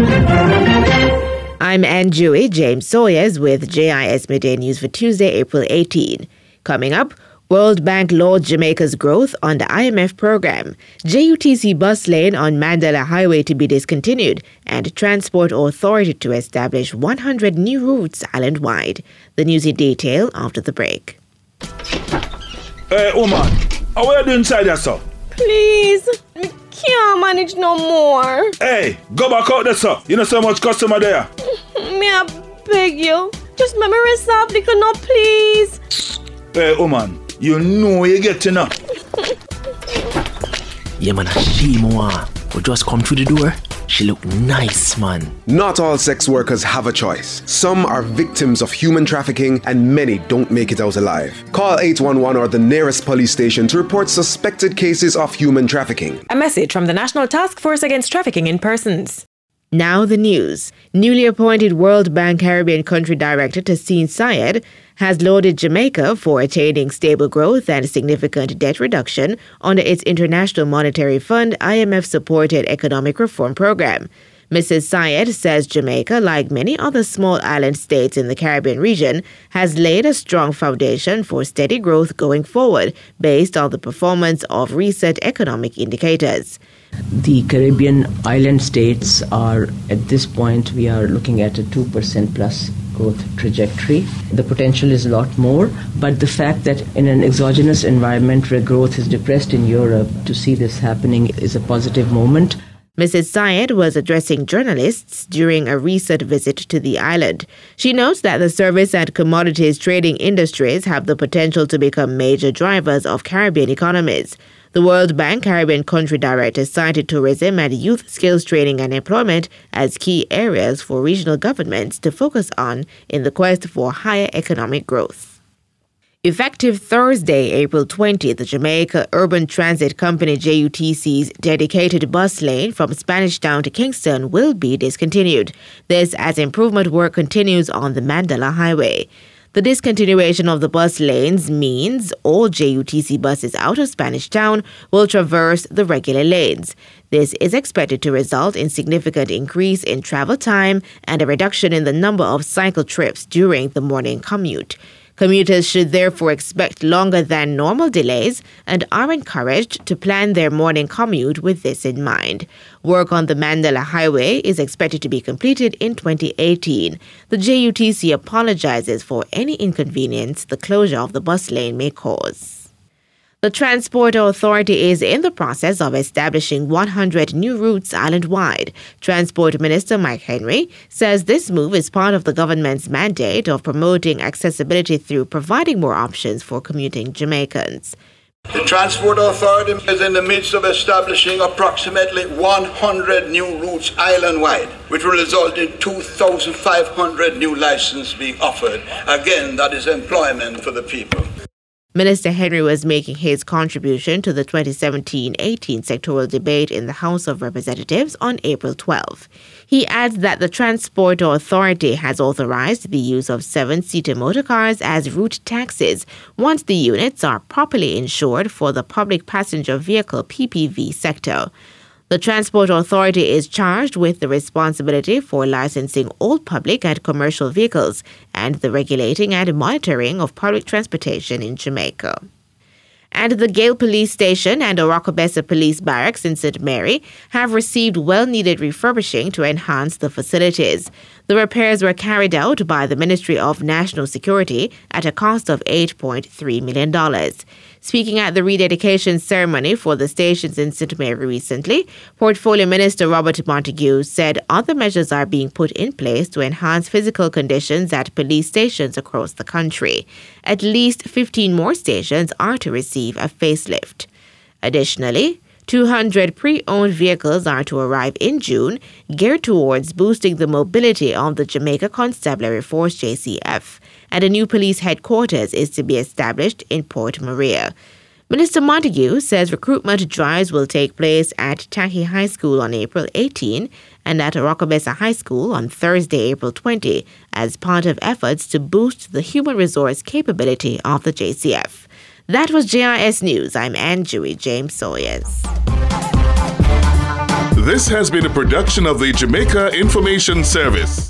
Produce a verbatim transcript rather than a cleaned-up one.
I'm Anjui James Sawyers with J I S Midday News for Tuesday, April eighteenth. Coming up, World Bank lauds Jamaica's growth on the I M F program, J U T C bus lane on Mandela Highway to be discontinued, and Transport Authority to establish one hundred new routes island-wide. The news in detail after the break. Hey, woman, how are you doing inside there, sir? Please, I can't manage no more. Hey, go back out there, sir. You know so much customer there. Me, I beg you. Just make me resolve little no, please. Hey, woman, you know where you get to now. Yeah, man, she more. We just come through the door. She look nice, man. Not all sex workers have a choice. Some are victims of human trafficking and many don't make it out alive. Call eight one one or the nearest police station to report suspected cases of human trafficking. A message from the National Task Force Against Trafficking in Persons. Now the news. Newly appointed World Bank Caribbean Country Director Tassine Syed has lauded Jamaica for attaining stable growth and significant debt reduction under its International Monetary Fund I M F-supported economic reform program. Missus Syed says Jamaica, like many other small island states in the Caribbean region, has laid a strong foundation for steady growth going forward based on the performance of recent economic indicators. The Caribbean island states are, at this point, we are looking at a two percent plus growth trajectory. The potential is a lot more, but the fact that in an exogenous environment where growth is depressed in Europe, to see this happening is a positive moment. Missus Syed was addressing journalists during a recent visit to the island. She notes that the service and commodities trading industries have the potential to become major drivers of Caribbean economies. The World Bank Caribbean Country Director cited tourism and youth skills training and employment as key areas for regional governments to focus on in the quest for higher economic growth. Effective Thursday, April twentieth, the Jamaica Urban Transit Company J U T C's dedicated bus lane from Spanish Town to Kingston will be discontinued. This as improvement work continues on the Mandela Highway. The discontinuation of the bus lanes means all J U T C buses out of Spanish Town will traverse the regular lanes. This is expected to result in significant increase in travel time and a reduction in the number of cycle trips during the morning commute. Commuters should therefore expect longer than normal delays and are encouraged to plan their morning commute with this in mind. Work on the Mandela Highway is expected to be completed in twenty eighteen. The J U T C apologizes for any inconvenience the closure of the bus lane may cause. The Transport Authority is in the process of establishing one hundred new routes island-wide. Transport Minister Mike Henry says this move is part of the government's mandate of promoting accessibility through providing more options for commuting Jamaicans. The Transport Authority is in the midst of establishing approximately one hundred new routes island-wide, which will result in two thousand five hundred new licenses being offered. Again, that is employment for the people. Minister Henry was making his contribution to the twenty seventeen eighteen sectoral debate in the House of Representatives on April twelfth. He adds that the Transport Authority has authorized the use of seven-seater motorcars as route taxis once the units are properly insured for the public passenger vehicle P P V sector. The Transport Authority is charged with the responsibility for licensing all public and commercial vehicles and the regulating and monitoring of public transportation in Jamaica. And the Gale Police Station and Orocabessa Police Barracks in Saint Mary have received well-needed refurbishing to enhance the facilities. The repairs were carried out by the Ministry of National Security at a cost of eight point three million dollars. Speaking at the rededication ceremony for the stations in Saint Mary recently, Portfolio Minister Robert Montague said other measures are being put in place to enhance physical conditions at police stations across the country. At least fifteen more stations are to receive a facelift. Additionally, two hundred pre-owned vehicles are to arrive in June, geared towards boosting the mobility of the Jamaica Constabulary Force J C F, and a new police headquarters is to be established in Port Maria. Minister Montague says recruitment drives will take place at Tahi High School on April eighteenth and at Orocabessa High School on Thursday, April twentieth, as part of efforts to boost the human resource capability of the J C F. That was J I S News. I'm Anjui James Sawyers. This has been a production of the Jamaica Information Service.